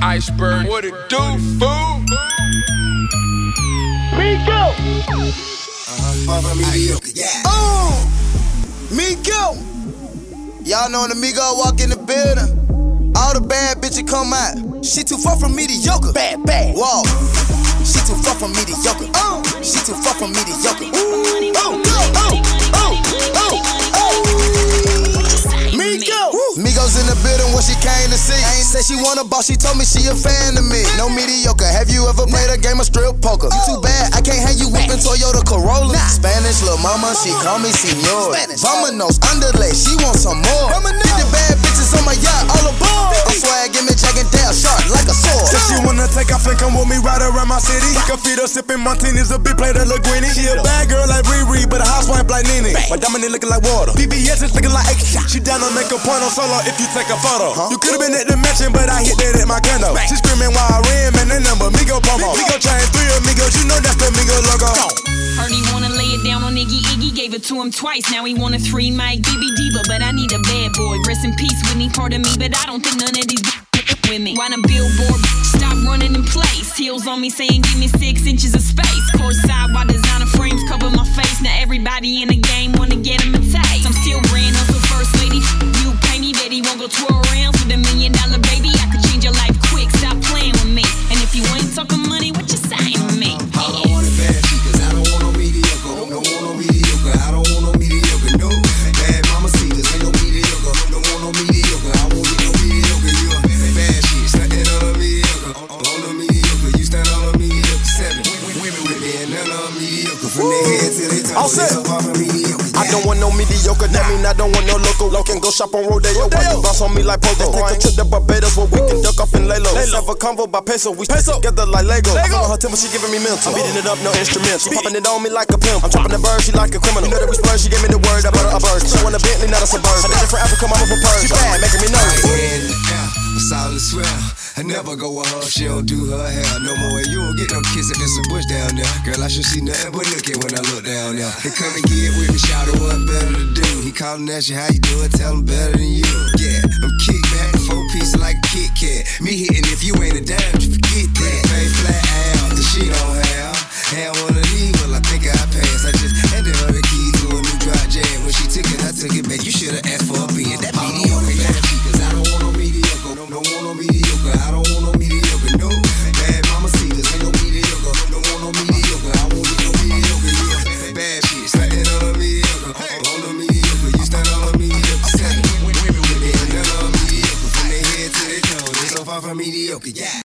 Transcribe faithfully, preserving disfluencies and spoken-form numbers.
Iceberg, what it do, fool? Migo! Uh-huh. Mediocre, yeah. Oh, Migo! Y'all know when the Migo walk in the building, all the bad bitches come out. She too far from mediocre. Bad, bad. Whoa. She too far from mediocre. Oh. She too far from mediocre. Ooh. Oh, oh, oh, oh, oh, oh. Migo! Migos in the building, what she came to see. Said she want a boss, she told me she a fan of me. No mediocre, have you ever played a game of strip poker? You too bad, I can't have you whipping Toyota Corolla. Spanish little mama, she call me senor. Vamonos, underlay, she want some more. Get the bad bitches on my yacht, all aboard. I'm swag, give me Jack and Dale, sharp like a sword. Said she wanna take off and come with me right around my city. Can feed her sipping martinis, a big plate of linguine. She a bad girl like Riri, but a housewife like Nene. My dominant looking like water. B B S is looking like X. She down to make a point on solo if you take a photo. Huh? You could've been at the mansion, but I hit that at my condo. She screaming while I ran, man, that number Migo promo. Migo chain, three amigos, you know that's the Migo logo. Heard he wanna lay it down on Iggy Iggy, gave it to him twice. Now he want a three Mike Gibby Diva, but I need a bad boy. Rest in peace, Whitney, part of me, but I don't think none of these with me. Why the billboard stop running in place? Heels on me saying give me six inches of space. Courtside while designer frames cover my face. Now everybody in the game wanna get him a taste. I'm still ran hustle first lady. You pay me, bet he won't go twirl around with a million dollar baby. I could change your life quick, stop playing with me. And if you ain't talking money, what you saying to me? I don't want it bad, cause I don't want no mediocre. Don't, don't want no mediocre, I don't want no mediocre, no. Bad mama see this, ain't no mediocre. Don't want no mediocre, I won't get no mediocre. You a bad shit, standing on a mediocre. On, on a mediocre, you stand on a mediocre. Seven women with me and none of mediocre. From their head to their toe, All set. it's apart from mediocre. I don't want no mediocre, that mean I don't want no local. Can go shop on Rodeo, why you bounce on me like Pogo? Take a trip to Barbados where we can duck off and lay low. Let's have a convo by peso, we peso. Together like Lego. I follow her temple, she giving me mental. I'm beating it up, no instrumental. She popping it on me like a pimp. I'm dropping the bird, she like a criminal. You know that we splurge, she gave me the word, I bought her a bird. She want a Bentley, not a Suburban. I did it for Africa, mama from Persia. She bad, making me nervous. It's all as well. I never go with her, she don't do her hair no more. And you don't get no kiss if it's a bush down there. Girl, I should see nothing but look at when I look down there. They come and get with me, shout out what better to do. He callin' at you, how you doing? Tell him better than you. Yeah, I'm kick back, four pieces like a Kit Kat. Me hitting if you ain't a dime, you forget that. Pay flat out, the she don't have. Had one of these, well I think I passed. I just handed her the key to a new dry jam. When she took it, I took it back. You should've asked for a being that mediocre. Cause I don't want no mediocre, don't, don't want no mediocre. I don't want no mediocre, no. Bad mama see this, ain't no mediocre. Don't want no mediocre, I won't get no mediocre. You a bad bitch, standing on a mediocre. On a mediocre, you stand on a mediocre. Seven women with me, and none of them mediocre. From their head to their toes, they so far from mediocre, yeah.